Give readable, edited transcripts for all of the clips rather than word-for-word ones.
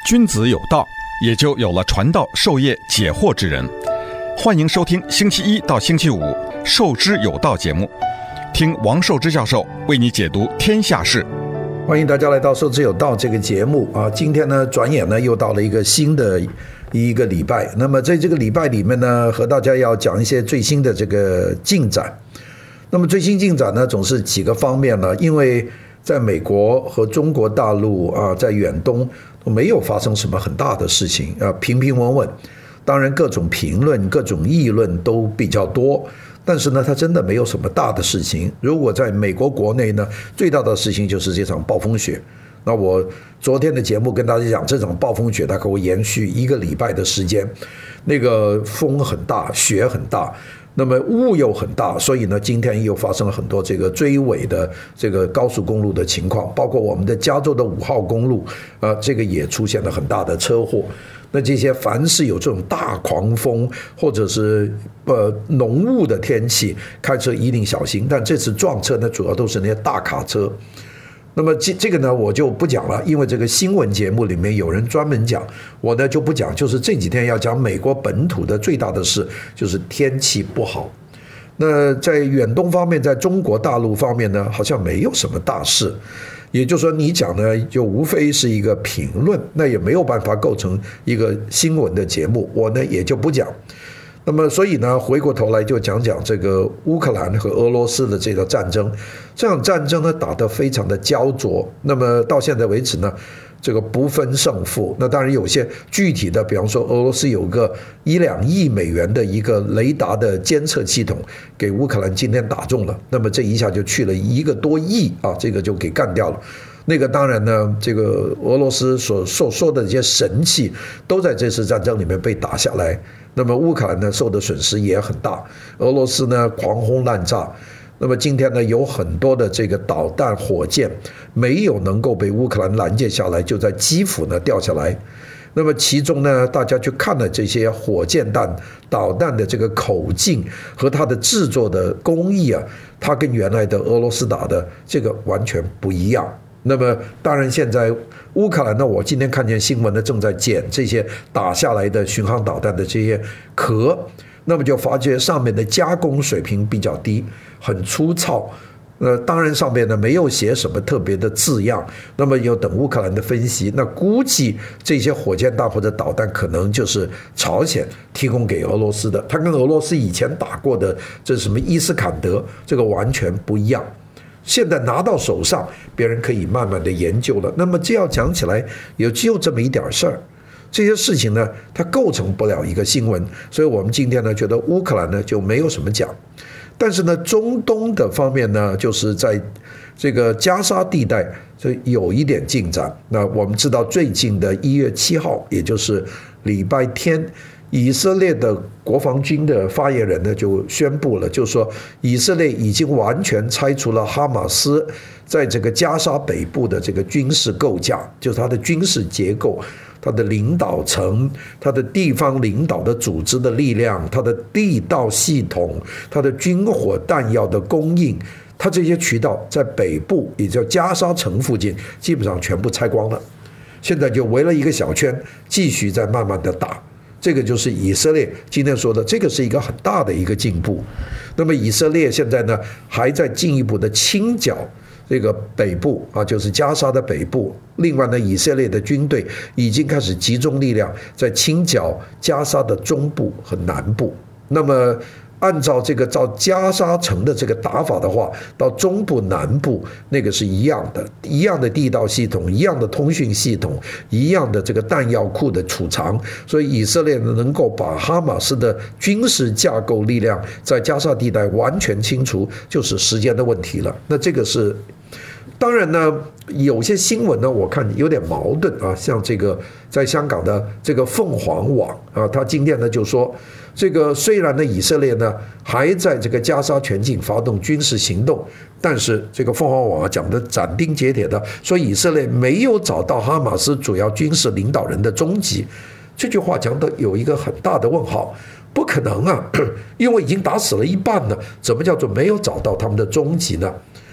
君子有道，也就有了传道授业解惑之人。欢迎收听星期一到星期五《授之有道》节目，听王寿之教授为你解读天下事。 欢迎大家来到《授之有道》这个节目啊！今天呢，转眼呢又到了一个新的一个礼拜。那么在这个礼拜里面呢，和大家要讲一些最新的这个进展。那么最新进展呢，总是几个方面呢，因为在美国和中国大陆啊，在远东都没有发生什么很大的事情啊，平平稳稳。当然，各种评论、各种议论都比较多，但是呢，它真的没有什么大的事情。如果在美国国内呢，最大的事情就是这场暴风雪。那我昨天的节目跟大家讲，这场暴风雪它可会延续1个礼拜的时间，那个风很大，雪很大。那么雾又很大，所以呢，今天又发生了很多这个追尾的这个高速公路的情况，包括我们的加州的5号公路，这个也出现了很大的车祸。那这些凡是有这种大狂风或者是浓雾的天气，开车一定小心。但这次撞车呢，主要都是那些大卡车。那么这个呢，我就不讲了，因为这个新闻节目里面有人专门讲，我呢就不讲。就是这几天要讲美国本土的最大的事，就是天气不好。那在远东方面，在中国大陆方面呢，好像没有什么大事。也就是说，你讲呢，就无非是一个评论，那也没有办法构成一个新闻的节目，我呢也就不讲。那么，所以呢，回过头来就讲讲这个乌克兰和俄罗斯的这个战争。这场战争呢打得非常的焦灼，那么到现在为止呢，这个不分胜负。那当然有些具体的，比方说俄罗斯有个1-2亿美元的一个雷达的监测系统，给乌克兰今天打中了，那么这一下就去了1个多亿啊，这个就给干掉了。那个当然呢，这个俄罗斯所说的这些神器都在这次战争里面被打下来。那么乌克兰呢受的损失也很大，俄罗斯呢狂轰滥炸。那么今天呢有很多的这个导弹火箭没有能够被乌克兰拦截下来，就在基辅呢掉下来。那么其中呢，大家去看了这些火箭弹、导弹的这个口径和它的制作的工艺啊，它跟原来的俄罗斯打的这个完全不一样。那么当然现在乌克兰呢，我今天看见新闻呢，正在捡这些打下来的巡航导弹的这些壳，那么就发觉上面的加工水平比较低，很粗糙。当然上面呢没有写什么特别的字样，那么有等乌克兰的分析，那估计这些火箭弹或者导弹可能就是朝鲜提供给俄罗斯的，它跟俄罗斯以前打过的这什么伊斯坎德这个完全不一样。现在拿到手上，别人可以慢慢的研究了。那么这要讲起来，也就这么一点事儿。这些事情呢，它构成不了一个新闻，所以我们今天呢，觉得乌克兰呢就没有什么讲。但是呢，中东的方面呢，就是在这个加沙地带，这有一点进展。那我们知道，最近的1月7号，也就是礼拜天，以色列的国防军的发言人呢就宣布了，就是说以色列已经完全拆除了哈马斯在这个加沙北部的这个军事构架，就是它的军事结构、它的领导层、它的地方领导的组织的力量、它的地道系统、它的军火弹药的供应，它这些渠道在北部，也叫加沙城附近，基本上全部拆光了。现在就围了一个小圈，继续在慢慢的打。这个就是以色列今天说的，这个是一个很大的一个进步。那么以色列现在呢，还在进一步的清剿这个北部啊，就是加沙的北部。另外呢，以色列的军队已经开始集中力量在清剿加沙的中部和南部。那么按照这个照加沙城的这个打法的话，到中部南部那个是一样的地道系统，一样的通讯系统，一样的这个弹药库的储藏，所以以色列能够把哈马斯的军事架构力量在加沙地带完全清除，就是时间的问题了。那这个是当然呢，有些新闻呢，我看有点矛盾啊，像这个在香港的这个凤凰网啊，他今天呢就说，这个虽然呢以色列呢还在这个加沙全境发动军事行动，但是这个凤凰网讲的斩钉截铁的说，以色列没有找到哈马斯主要军事领导人的踪迹。这句话讲的有一个很大的问号，不可能啊，因为已经打死了一半了，怎么叫做没有找到他们的踪迹呢？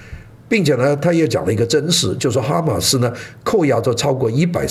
并且呢，他也讲了一个真实，就是哈马斯呢扣押着超过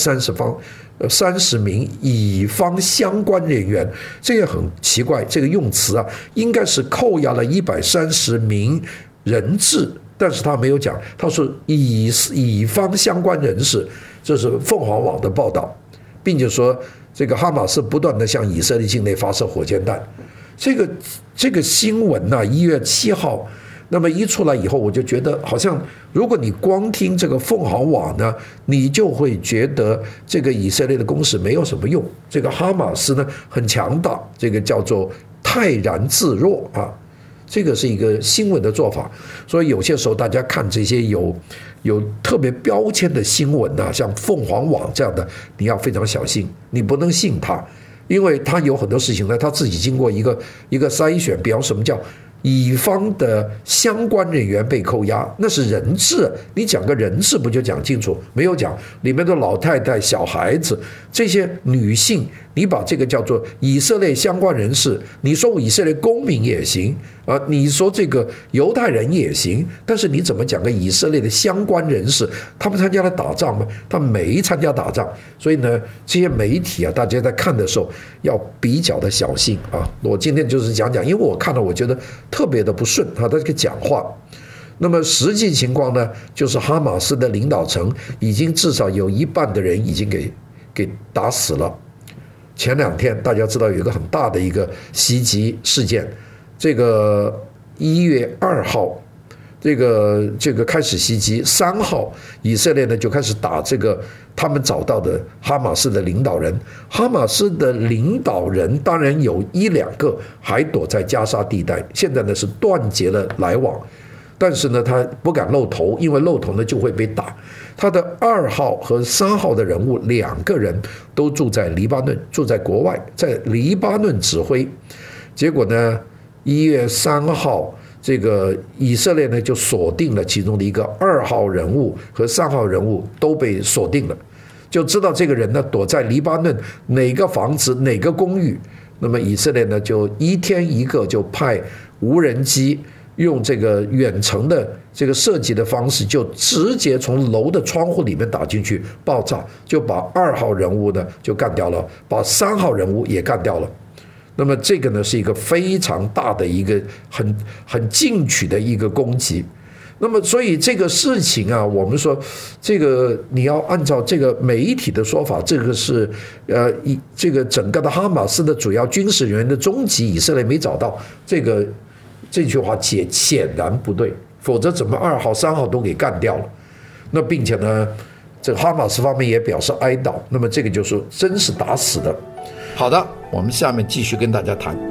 130名以方相关人员，这也很奇怪，这个用词啊，应该是扣押了130名人质，但是他没有讲，他说以方相关人士，这是凤凰网的报道，并且说这个哈马斯不断的向以色列境内发射火箭弹，这个新闻呢，1月7号。那么一出来以后，我就觉得好像，如果你光听这个凤凰网呢，你就会觉得这个以色列的攻势没有什么用，这个哈马斯呢很强大，这个叫做泰然自若啊，这个是一个新闻的做法。所以有些时候大家看这些有特别标签的新闻啊，像凤凰网这样的，你要非常小心，你不能信它，因为它有很多事情呢，它自己经过一个筛选，比方什么叫乙方的相关人员被扣押，那是人质，你讲个人质不就讲清楚？没有讲，里面的老太太、小孩子这些女性，你把这个叫做以色列相关人士，你说以色列公民也行啊，你说这个犹太人也行，但是你怎么讲个以色列的相关人士？他们参加了打仗吗？他们没参加打仗，所以呢，这些媒体啊，大家在看的时候要比较的小心啊。我今天就是讲，因为我看了，我觉得特别的不顺啊，他这个讲话。那么实际情况呢，就是哈马斯的领导层已经至少有一半的人已经给打死了。前2天大家知道有一个很大的一个袭击事件，这个1月2号，这个开始袭击，3号以色列呢就开始打这个他们找到的哈马斯的领导人。哈马斯的领导人当然有1-2个还躲在加沙地带，现在呢是断绝了来往，但是呢他不敢露头，因为露头呢就会被打。他的2号和3号的人物2个人都住在黎巴嫩，住在国外，在黎巴嫩指挥。结果呢1月3号这个以色列呢就锁定了其中的一个2号人物和3号人物都被锁定了，就知道这个人呢躲在黎巴嫩哪个房子哪个公寓。那么以色列呢就1天1个，就派无人机用这个远程的这个射击的方式，就直接从楼的窗户里面打进去爆炸，就把2号人物呢就干掉了，把3号人物也干掉了。那么这个呢是一个非常大的一个很进取的一个攻击。那么所以这个事情啊，我们说这个你要按照这个媒体的说法，这个是这个整个的哈马斯的主要军事人员的终极以色列没找到，这句话显然不对，否则怎么2号3号都给干掉了？那并且呢，这个哈马斯方面也表示哀悼。那么这个就是真是打死的。好的，我们下面继续跟大家谈。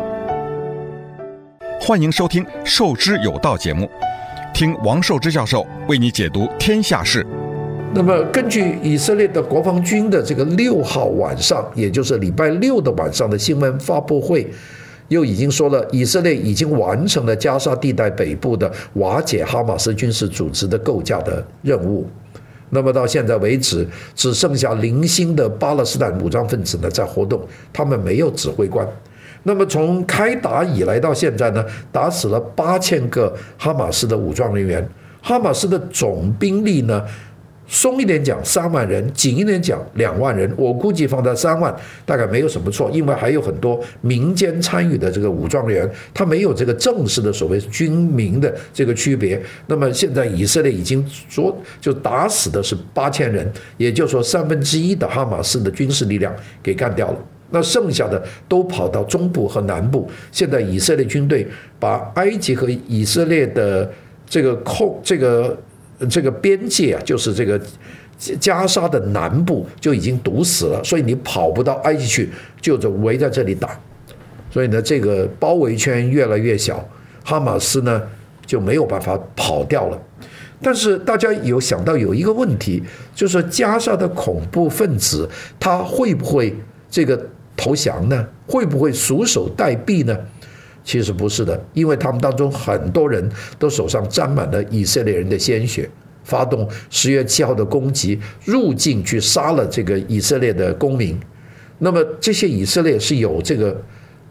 欢迎收听《受之有道》节目，听王寿之教授为你解读天下事。 那么根据以色列的国防军的这个6号晚上，也就是礼拜6的晚上的新闻发布会，又已经说了，以色列已经完成了加沙地带北部的瓦解哈马斯军事组织的构架的任务。那么到现在为止，只剩下零星的巴勒斯坦武装分子呢在活动，他们没有指挥官。那么从开打以来到现在呢，打死了8000个哈马斯的武装人员。哈马斯的总兵力呢，松一点讲3万人，紧一点讲2万人，我估计放在3万大概没有什么错，因为还有很多民间参与的这个武装人员，他没有这个正式的所谓军民的这个区别。那么现在以色列已经说就打死的是8000人，也就是说1/3的哈马斯的军事力量给干掉了。那剩下的都跑到中部和南部。现在以色列军队把埃及和以色列的这个边界啊，就是这个加沙的南部就已经堵死了，所以你跑不到埃及去，就围在这里打。所以呢，这个包围圈越来越小，哈马斯呢就没有办法跑掉了。但是大家有想到有一个问题，就是加沙的恐怖分子他会不会这个投降呢？会不会束手待毙呢？其实不是的，因为他们当中很多人都手上沾满了以色列人的鲜血，发动10月7号的攻击，入境去杀了这个以色列的公民。那么这些以色列是有这个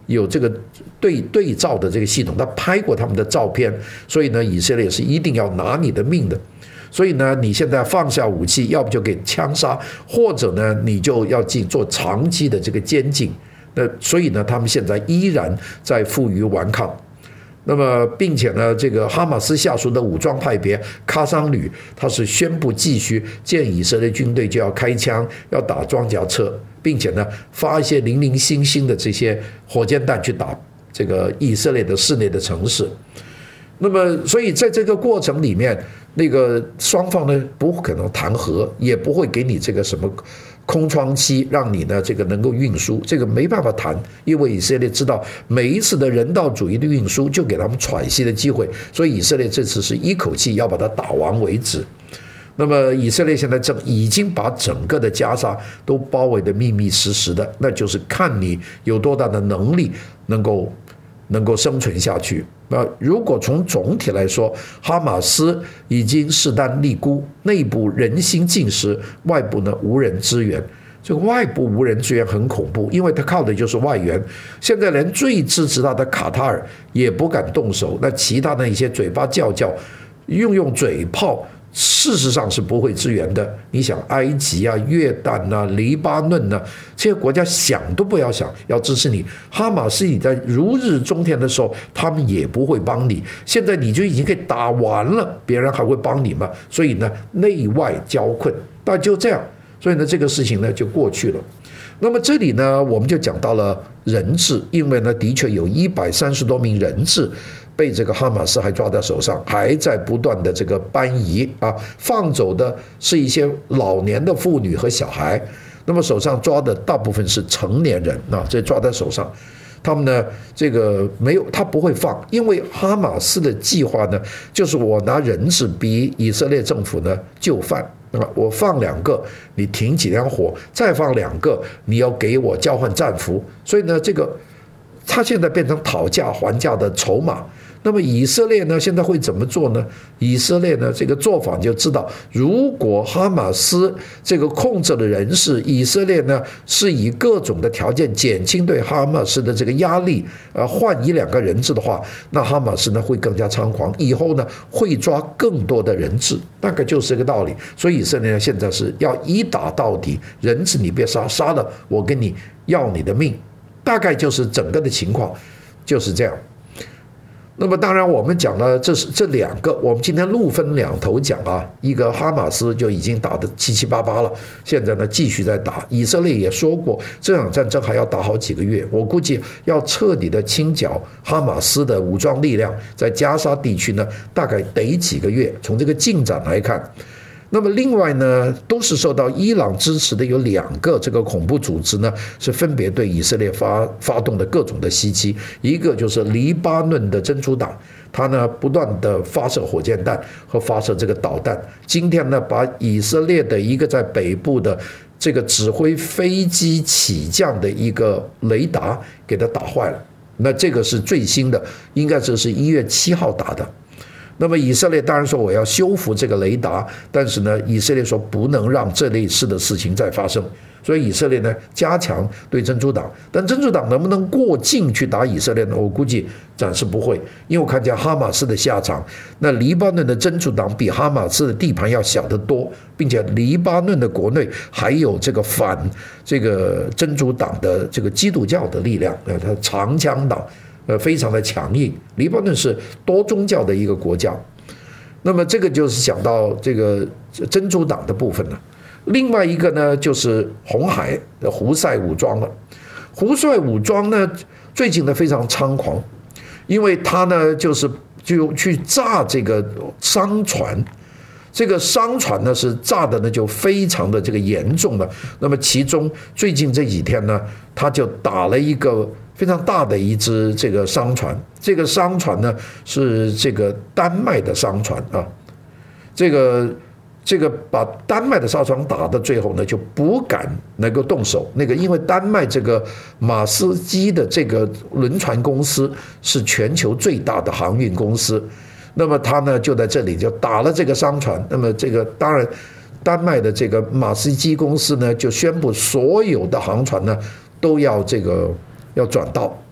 有这个对照的这个系统，他拍过他们的照片，所以呢，以色列是一定要拿你的命的。所以呢，你现在放下武器，要不就给枪杀，或者呢，你就要做长期的这个监禁。所以呢，他们现在依然在负隅顽抗。那么，并且呢，这个哈马斯下属的武装派别卡桑旅，他是宣布继续见以色列军队就要开枪，要打装甲车，并且呢，发一些零零星星的这些火箭弹去打这个以色列的市内的城市。那么，所以在这个过程里面，那个双方呢不可能谈和，也不会给你这个什么空窗期，让你呢这个能够运输，这个没办法谈，因为以色列知道每一次的人道主义的运输就给他们喘息的机会，所以以色列这次是一口气要把它打完为止。那么以色列现在已经把整个的加沙都包围得密密实实的，那就是看你有多大的能力能够生存下去。如果从总体来说，哈马斯已经势单力孤，内部人心尽失，外部呢无人支援。这个外部无人支援很恐怖，因为他靠的就是外援。现在连最支持他的卡塔尔也不敢动手，那其他的一些嘴巴叫用嘴炮，事实上是不会支援的。你想埃及啊、约旦啊、黎巴嫩啊，这些国家想都不要想要支持你。哈马斯你在如日中天的时候，他们也不会帮你。现在你就已经可以打完了，别人还会帮你吗？所以呢，内外交困，那就这样。所以呢，这个事情呢就过去了。那么这里呢，我们就讲到了人质，因为呢，的确有130多名人质被这个哈马斯还抓在手上，还在不断的这个搬移啊，放走的是一些老年的妇女和小孩，那么手上抓的大部分是成年人啊，这抓在手上。他们呢，这个没有，他不会放，因为哈马斯的计划呢，就是我拿人质逼以色列政府呢就范啊，我放2个，你停几天火，再放2个，你要给我交换战俘，所以呢，这个他现在变成讨价还价的筹码。那么以色列呢，现在会怎么做呢？以色列呢，这个做法就知道，如果哈马斯这个控制的人士，以色列呢是以各种的条件减轻对哈马斯的这个压力，换1-2个人质的话，那哈马斯呢会更加猖狂，以后呢会抓更多的人质，大概就是这个道理。所以以色列呢现在是要一打到底，人质你别杀，杀了我跟你要你的命，大概就是整个的情况就是这样。那么当然我们讲了，这2个，我们今天路分2头讲啊，一个哈马斯就已经打得七七八八了，现在呢继续在打。以色列也说过，这场战争还要打好几个月，我估计要彻底的清剿哈马斯的武装力量，在加沙地区呢，大概得几个月。从这个进展来看。那么另外呢，都是受到伊朗支持的有2个这个恐怖组织呢，是分别对以色列发动的各种的袭击。一个就是黎巴嫩的真主党，他呢不断的发射火箭弹和发射这个导弹。今天呢，把以色列的一个在北部的这个指挥飞机起降的一个雷达给它打坏了。那这个是最新的，应该这是1月7号打的。那么以色列当然说我要修复这个雷达，但是呢，以色列说不能让这类似的事情再发生，所以以色列呢加强对真主党，但真主党能不能过境去打以色列呢？我估计暂时不会，因为我看见哈马斯的下场，那黎巴嫩的真主党比哈马斯的地盘要小得多，并且黎巴嫩的国内还有这个反这个真主党的这个基督教的力量，它长枪党。非常的强硬，黎巴嫩是多宗教的一个国家。那么这个就是讲到这个真主党的部分了。另外一个呢，就是红海的胡塞武装了。胡塞武装呢，最近呢非常猖狂，因为他呢就去炸这个商船。这个商船呢是炸的呢就非常的这个严重了。那么其中最近这几天呢，他就打了一个非常大的一只这个商船，这个商船呢是这个丹麦的商船啊，这个把丹麦的商船打到最后呢就不敢能够动手，因为丹麦这个马斯基的这个轮船公司是全球最大的航运公司，那么他呢就在这里就打了这个商船，那么这个当然丹麦的这个马斯基公司呢就宣布所有的航船呢都要要转道。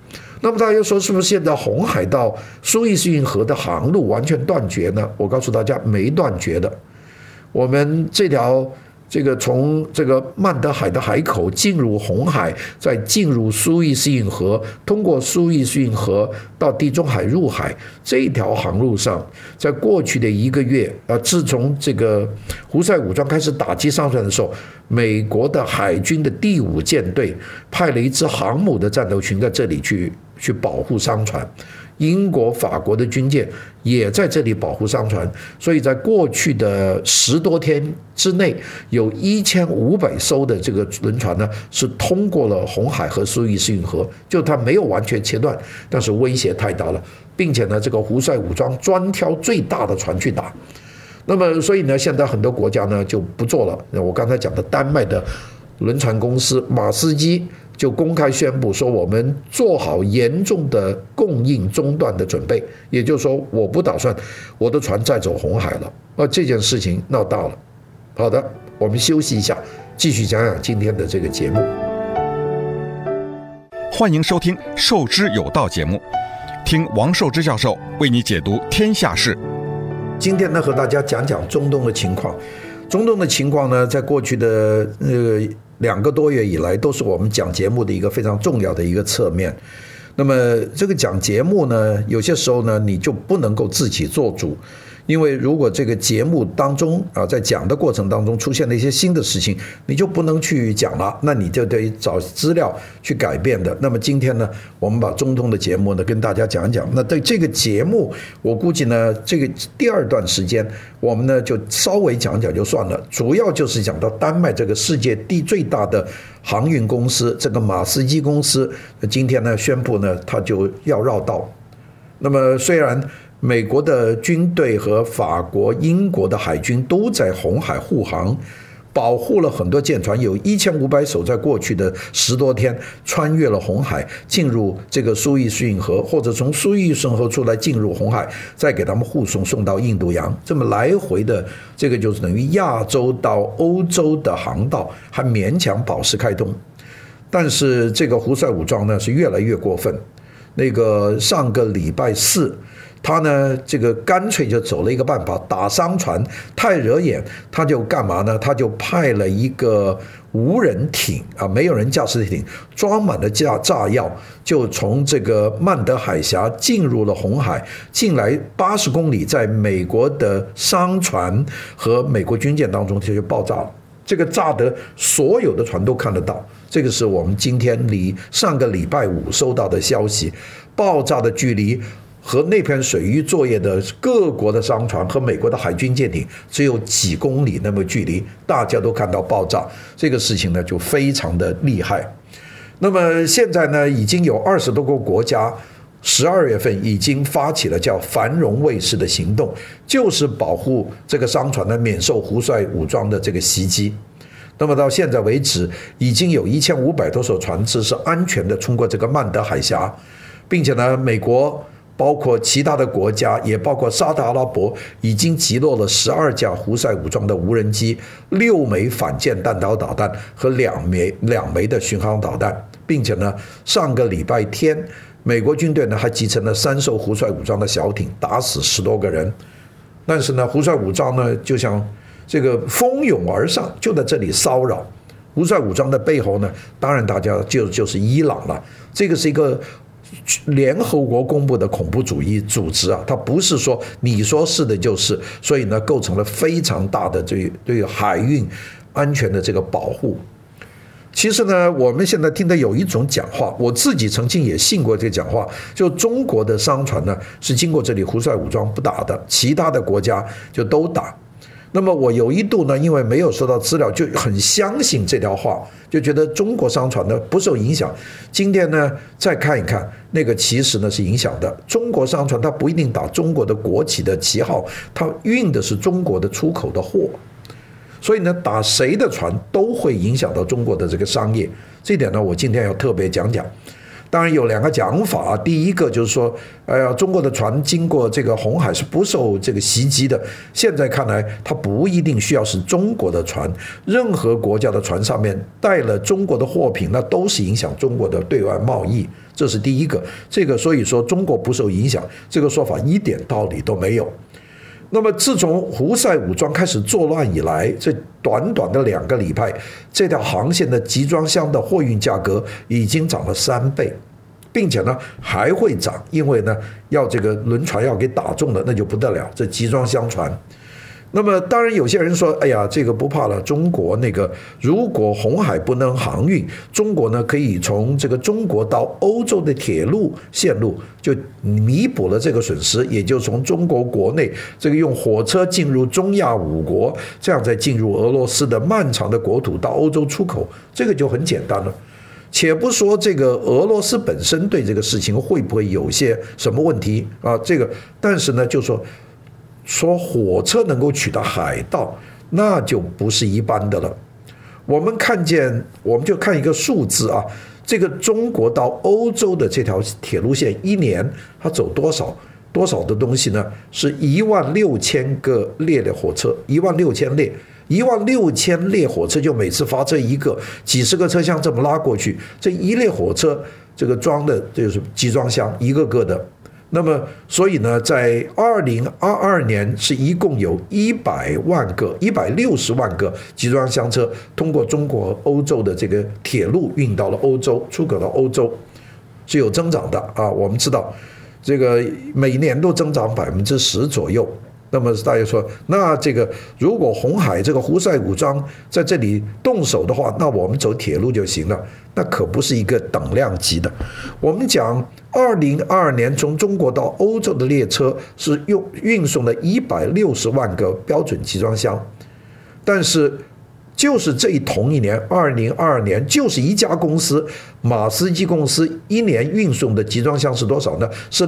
那么大家说是不是现在红海到苏伊士运河的航路完全断绝呢？我告诉大家，没断绝的。我们这条从这个曼德海的海口进入红海，再进入苏伊士运河，通过苏伊士运河到地中海入海，这一条航路上，在过去的1个月自从这个胡塞武装开始打击商船的时候，美国的海军的第5舰队派了一支航母的战斗群在这里去保护商船。英国、法国的军舰也在这里保护商船，所以在过去的10多天之内，有1500艘的这个轮船呢是通过了红海和苏伊士运河，就它没有完全切断，但是威胁太大了，并且呢，这个胡塞武装专挑最大的船去打。那么，所以呢，现在很多国家呢就不做了。我刚才讲的丹麦的轮船公司马士基就公开宣布说，我们做好严重的供应中断的准备，也就是说，我不打算我的船再走红海了。这件事情闹大了。好的，我们休息一下，继续讲讲今天的这个节目。 欢迎收听《受之有道》节目，听王寿之教授为你解读天下事。 今天呢，和大家讲讲中东的情况。中东的情况呢，在过去的2个多月以来，都是我们讲节目的一个非常重要的一个侧面。那么这个讲节目呢，有些时候呢，你就不能够自己做主，因为如果这个节目当中在讲的过程当中出现了一些新的事情，你就不能去讲了，那你就得找资料去改变的。那么今天呢，我们把中东的节目呢跟大家讲讲。那对这个节目，我估计呢，这个第2段时间我们呢就稍微讲讲就算了，主要就是讲到丹麦这个世界最大的航运公司，这个马士基公司，今天呢宣布呢，它就要绕道。那么虽然美国的军队和法国、英国的海军都在红海护航，保护了很多舰船，有1500艘在过去的10多天穿越了红海，进入这个苏伊士运河，或者从苏伊士运河出来进入红海，再给他们护送到印度洋，这么来回的，这个就是等于亚洲到欧洲的航道还勉强保持开通。但是这个胡塞武装呢是越来越过分，那个上个礼拜4。他呢，这个干脆就走了一个办法，打商船太惹眼，他就干嘛呢？他就派了一个无人艇没有人驾驶的艇，装满了炸药，就从这个曼德海峡进入了红海，进来80公里，在美国的商船和美国军舰当中就爆炸了。这个炸得所有的船都看得到，这个是我们今天上个礼拜5收到的消息，爆炸的距离和那片水域作业的各国的商船和美国的海军舰艇只有几公里那么距离，大家都看到爆炸，这个事情呢就非常的厉害。那么现在呢，已经有20多个国家12月份已经发起了叫繁荣卫士的行动，就是保护这个商船呢免受胡塞武装的这个袭击。那么到现在为止，已经有1500多艘船只是安全的通过这个曼德海峡，并且呢，美国包括其他的国家，也包括沙特阿拉伯，已经击落了12架胡塞武装的无人机、6枚反舰弹道导弹和两枚的巡航导弹，并且呢，上个礼拜天，美国军队呢还集成了3艘胡塞武装的小艇，打死10多个人。但是呢，胡塞武装呢就像这个蜂拥而上，就在这里骚扰。胡塞武装的背后呢，当然大家就是伊朗了。这个是一个联合国公布的恐怖主义组织它不是说你说是的就是，所以呢构成了非常大的对海运安全的这个保护。其实呢，我们现在听的有一种讲话，我自己曾经也信过这个讲话，就中国的商船呢是经过这里胡塞武装不打的，其他的国家就都打。那么我有一度呢，因为没有收到资料，就很相信这条话，就觉得中国商船呢不受影响。今天呢再看一看，那个其实呢是影响的。中国商船它不一定打中国的国企的旗号，它运的是中国的出口的货，所以呢打谁的船都会影响到中国的这个商业。这点呢我今天要特别讲讲。 当然有2个讲法，第一个就是说，中国的船经过这个红海是不受这个袭击的。现在看来，它不一定需要是中国的船，任何国家的船上面带了中国的货品，那都是影响中国的对外贸易。这是第一个。这个所以说中国不受影响，这个说法一点道理都没有。那么自从胡塞武装开始作乱以来，这短短的2个礼拜，这条航线的集装箱的货运价格已经涨了3倍，并且呢还会涨，因为呢要这个轮船要给打中了，那就不得了，这集装箱船。那么当然有些人说，哎呀，这个不怕了，中国那个如果红海不能航运，中国呢可以从这个中国到欧洲的铁路线路就弥补了这个损失，也就从中国国内这个用火车进入中亚5国，这样再进入俄罗斯的漫长的国土到欧洲出口，这个就很简单了。且不说这个俄罗斯本身对这个事情会不会有些什么问题啊，这个但是呢就说火车能够取到海盗，那就不是一般的了。我们就看一个数字啊，这个中国到欧洲的这条铁路线一年它走多少的东西呢？是16000个列火车，16000列，16000列火车就每次发车一个，几十个车厢这么拉过去，这一列火车这个装的就是集装箱一个个的。那么，所以呢，在2022年是一共有160万个集装箱车通过中国欧洲的这个铁路运到了欧洲，出口到欧洲，是有增长的啊。我们知道，这个每年都增长10%左右。那么大家说，那这个如果红海这个胡塞武装在这里动手的话，那我们走铁路就行了，那可不是一个等量级的。我们讲2022年从中国到欧洲的列车是运送了160万个标准集装箱，但是就是这同一年2022年，就是一家公司马士基公司一年运送的集装箱是多少呢？是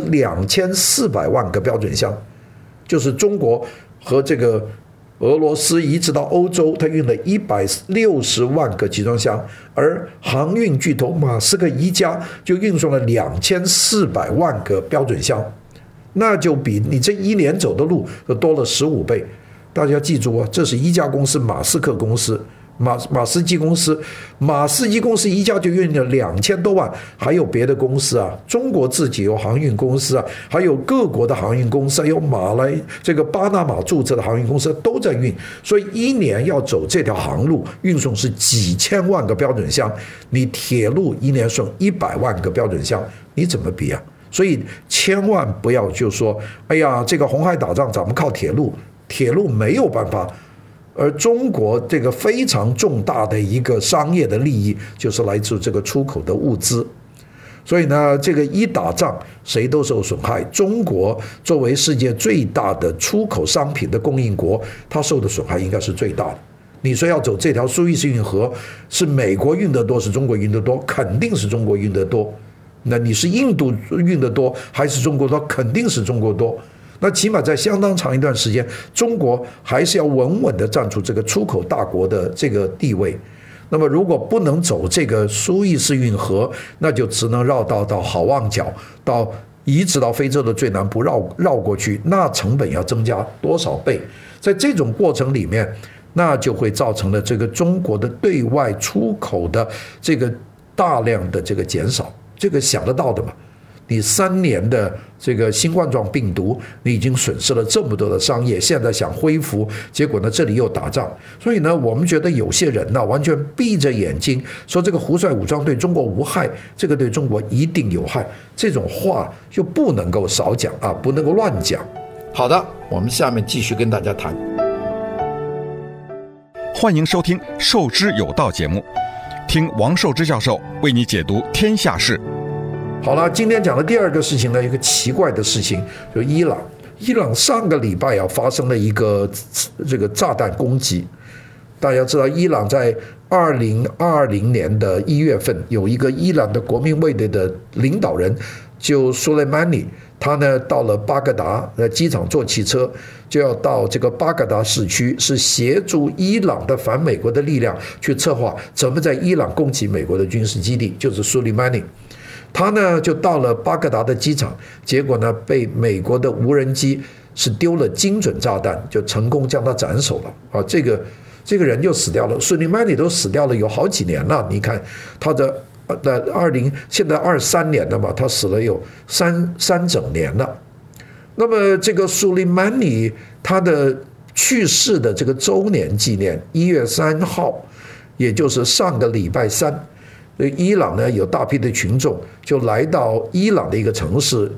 2400万个标准箱。就是中国和这个俄罗斯一直到欧洲，它运了160万个集装箱，而航运巨头马斯克一家就运送了2400万个标准箱，那就比你这一年走的路多了15倍。大家记住啊，这是一家公司，马斯克公司。马士基公司一家就运了2000多万，还有别的公司啊，中国自己有航运公司啊，还有各国的航运公司，还有这个巴拿马注册的航运公司都在运，所以一年要走这条航路运送是几千万个标准箱，你铁路一年送100万个标准箱，你怎么比啊？所以千万不要就说，哎呀，这个红海打仗咱们靠铁路没有办法。而中国这个非常重大的一个商业的利益，就是来自这个出口的物资。所以呢，这个一打仗，谁都受损害。中国作为世界最大的出口商品的供应国，它受的损害应该是最大的。你说要走这条苏伊士运河，是美国运得多，是中国运得多？肯定是中国运得多。那你是印度运得多，还是中国多？肯定是中国多。那起码在相当长一段时间，中国还是要稳稳地站住这个出口大国的这个地位。那么如果不能走这个苏伊士运河，那就只能绕道到好望角，一直到非洲的最南部绕过去，那成本要增加多少倍？在这种过程里面，那就会造成了这个中国的对外出口的这个大量的这个减少，这个想得到的嘛。你3年的这个新冠状病毒，你已经损失了这么多的商业，现在想恢复，结果呢这里又打仗，所以呢我们觉得有些人呢完全闭着眼睛说这个胡塞武装对中国无害，这个对中国一定有害，这种话就不能够少讲啊，不能够乱讲。好的，我们下面继续跟大家谈。 欢迎收听《授之有道》节目，听王寿之教授为你解读天下事。 好了，今天讲的第2个事情呢，一个奇怪的事情，就伊朗上个礼拜发生了一个这个炸弹攻击。大家知道，伊朗在2020年的1月份，有一个伊朗的国民卫队的领导人，就苏莱曼尼，他呢到了巴格达机场坐汽车，就要到这个巴格达市区，是协助伊朗的反美国的力量去策划怎么在伊朗攻击美国的军事基地，就是苏莱曼尼。 他呢就到了巴格达的机场，结果呢被美国的无人机是丢了精准炸弹，就成功将他斩首了啊！这个人就死掉了，苏利曼尼都死掉了有好几年了。你看他的现在23年了嘛，他死了有三整年了。那么这个苏利曼尼他的去世的这个周年纪念1月3号，也就是上个礼拜三，伊朗呢有大批的群众就来到伊朗的一个城市，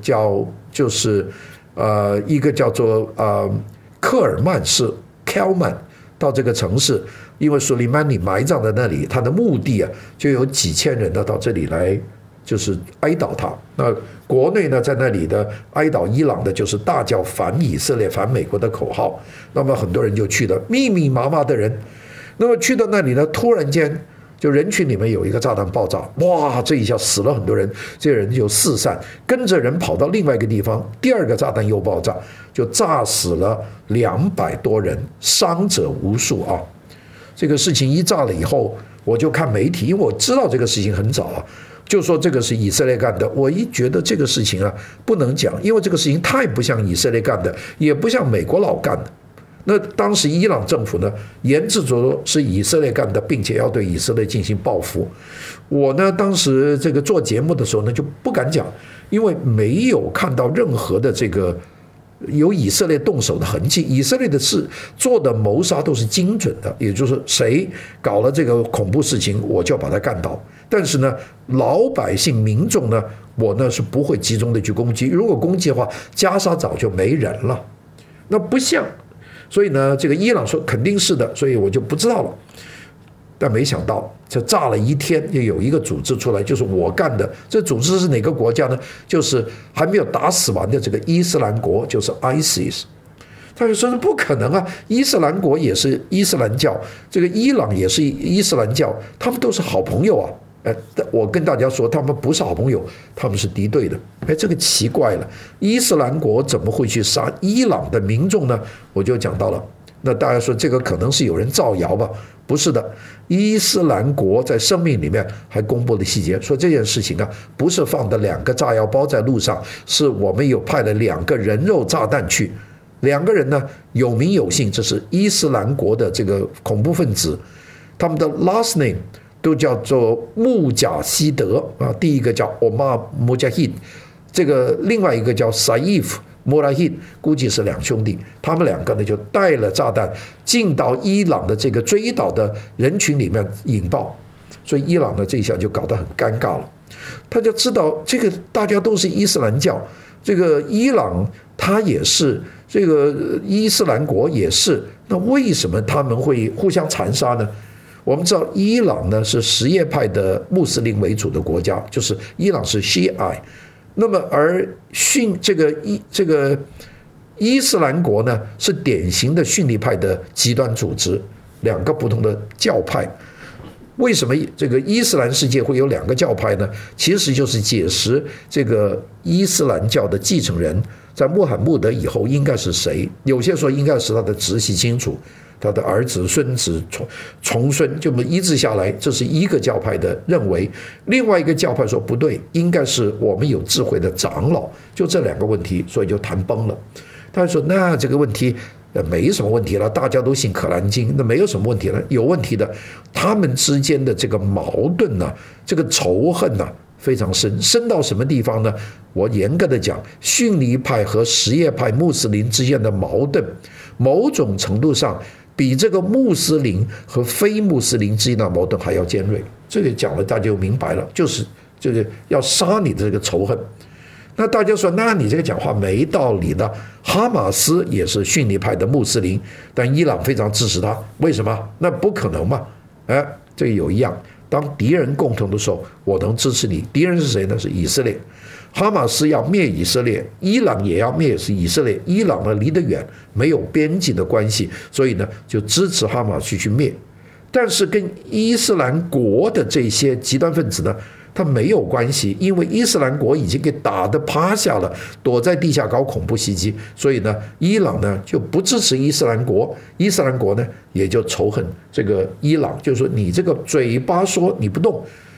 一个叫做科尔曼市 Kelman， 到这个城市，因为苏利曼尼埋葬在那里，他的墓地就有几千人到这里来，就是哀悼他。那国内呢，在那里的哀悼伊朗的，就是大叫反以色列、反美国的口号。那么很多人就去了，密密麻麻的人。那么去到那里呢，突然间就人群里面有一个炸弹爆炸，哇！这一下死了很多人，这些人就四散，跟着人跑到另外一个地方，第二个炸弹又爆炸，就炸死了200多人，伤者无数啊！这个事情一炸了以后，我就看媒体，因为我知道这个事情很早就说这个是以色列干的。我一觉得这个事情不能讲，因为这个事情太不像以色列干的，也不像美国佬干的。那当时伊朗政府呢，严制着说是以色列干的，并且要对以色列进行报复。我呢，当时这个做节目的时候呢，就不敢讲，因为没有看到任何的这个有以色列动手的痕迹。以色列的事做的谋杀都是精准的，也就是谁搞了这个恐怖事情，我就要把他干倒。但是呢，老百姓民众呢，我呢是不会集中的去攻击。如果攻击的话，加沙早就没人了。那不像。所以呢，这个伊朗说肯定是的，所以我就不知道了。但没想到，这炸了一天，就有一个组织出来，就是我干的。这组织是哪个国家呢？就是还没有打死完的这个伊斯兰国，就是 ISIS。他就说是不可能伊斯兰国也是伊斯兰教，这个伊朗也是伊斯兰教，他们都是好朋友我跟大家说，他们不是好朋友，他们是敌对的。这个奇怪了，伊斯兰国怎么会去杀伊朗的民众呢？我就讲到了。那大家说这个可能是有人造谣吧？不是的，伊斯兰国在声明里面还公布了细节，说这件事情不是放的2个炸药包在路上，是我们有派了2个人肉炸弹去，2个人呢有名有姓，这是伊斯兰国的这个恐怖分子，他们的 last name都叫做穆贾希德第一个叫 Omar Mujahid， 这个另外一个叫 Saif Murahid， 估计是2兄弟。他们2个呢就带了炸弹进到伊朗的这个追悼的人群里面引爆，所以伊朗呢这一下就搞得很尴尬了。他就知道这个大家都是伊斯兰教，这个伊朗他也是，这个伊斯兰国也是，那为什么他们会互相残杀呢？我们知道伊朗呢是什叶派的穆斯林为主的国家，就是伊朗是 Shia， 那么而这个伊斯兰国呢是典型的逊尼派的极端组织，2个不同的教派。为什么这个伊斯兰世界会有2个教派呢？其实就是解释这个伊斯兰教的继承人在穆罕默德以后应该是谁。有些说应该是他的直系亲属，他的儿子、孙子、重孙，就一直下来，这是一个教派的认为。另外一个教派说不对，应该是我们有智慧的长老。就这2个问题，所以就谈崩了。他说那这个问题没什么问题了，大家都信可兰经，那没有什么问题了。有问题的，他们之间的这个矛盾这个仇恨非常深到什么地方呢？我严格的讲，逊尼派和什叶派穆斯林之间的矛盾，某种程度上比这个穆斯林和非穆斯林之间的矛盾还要尖锐。这个讲了大家就明白了，就是这个要杀你的这个仇恨。那大家说，那你这个讲话没道理的。哈马斯也是逊尼派的穆斯林，但伊朗非常支持他，为什么？那不可能嘛？这个有一样，当敌人共同的时候，我能支持你。敌人是谁呢？是以色列。哈马斯要灭以色列，伊朗也要灭以色列。伊朗呢离得远，没有边境的关系，所以呢就支持哈马斯去灭。但是跟伊斯兰国的这些极端分子呢，他没有关系，因为伊斯兰国已经给打得趴下了，躲在地下搞恐怖袭击，所以呢，伊朗呢就不支持伊斯兰国，伊斯兰国呢也就仇恨这个伊朗，就是说你这个嘴巴说你不动，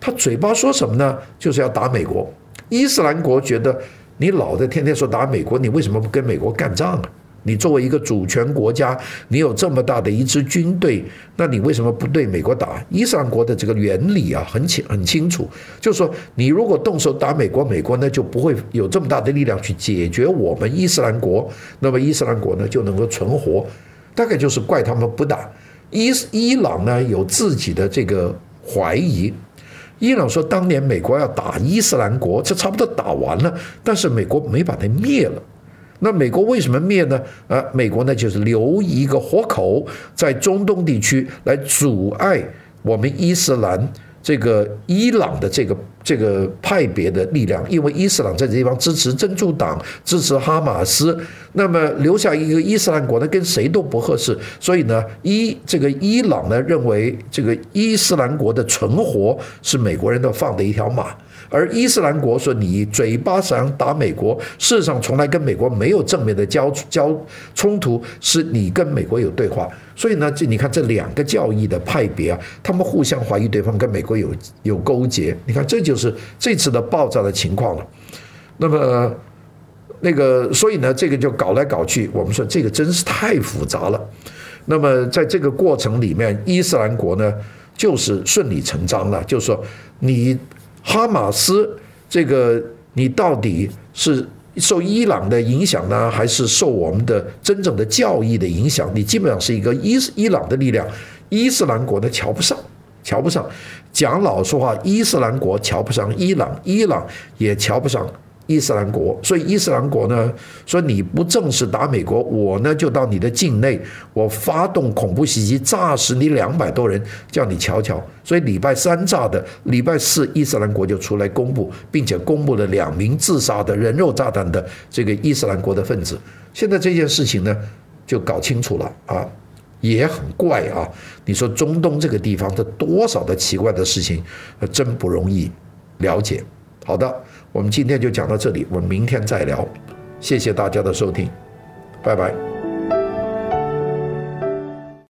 他嘴巴说什么呢？就是要打美国。伊斯兰国觉得你老的天天说打美国，你为什么不跟美国干仗啊？你作为一个主权国家，你有这么大的一支军队，那你为什么不对美国打？伊斯兰国的这个原理啊，很清楚，就是说你如果动手打美国，美国呢就不会有这么大的力量去解决我们伊斯兰国，那么伊斯兰国呢就能够存活。大概就是怪他们不打。伊朗呢有自己的这个怀疑。伊朗说当年美国要打伊斯兰国，这差不多打完了，但是美国没把它灭了。那美国为什么灭呢？美国呢就是留一个活口在中东地区来阻碍我们伊斯兰这个伊朗的这个派别的力量，因为伊斯兰在这地方支持真主党，支持哈马斯，那么留下一个伊斯兰国呢，跟谁都不合适，所以呢，这个伊朗呢认为这个伊斯兰国的存活是美国人都放的一条马。而伊斯兰国说你嘴巴上打美国，事实上从来跟美国没有正面的冲突，是你跟美国有对话。所以呢，你看这两个教义的派别啊，他们互相怀疑对方跟美国有勾结。你看，这就是这次的爆炸的情况了。那么所以呢，这个就搞来搞去，我们说这个真是太复杂了。那么在这个过程里面，伊斯兰国呢就是顺理成章了，就是说你哈马斯这个你到底是受伊朗的影响呢，还是受我们的真正的教义的影响？你基本上是一个伊朗的力量，伊斯兰国呢瞧不上。讲老实话，伊斯兰国瞧不上伊朗，伊朗也瞧不上伊斯兰国，所以伊斯兰国呢说你不正式打美国，我呢就到你的境内，我发动恐怖袭击，炸死你200多人，叫你瞧瞧。所以礼拜3炸的，礼拜4伊斯兰国就出来公布，并且公布了2名自杀的人肉炸弹的这个伊斯兰国的分子。现在这件事情呢就搞清楚了啊，也很怪啊。你说中东这个地方这多少的奇怪的事情，真不容易了解。好的，我们今天就讲到这里，我们明天再聊。谢谢大家的收听，拜拜。